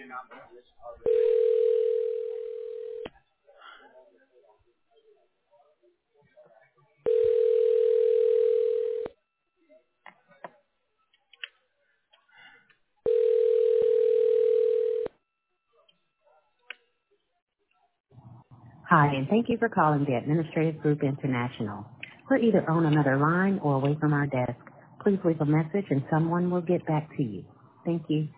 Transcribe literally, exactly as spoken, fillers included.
Hi, and thank you for calling the Administrative Group International. We're either on another line or away from our desk. Please leave a message and someone will get back to you. Thank you.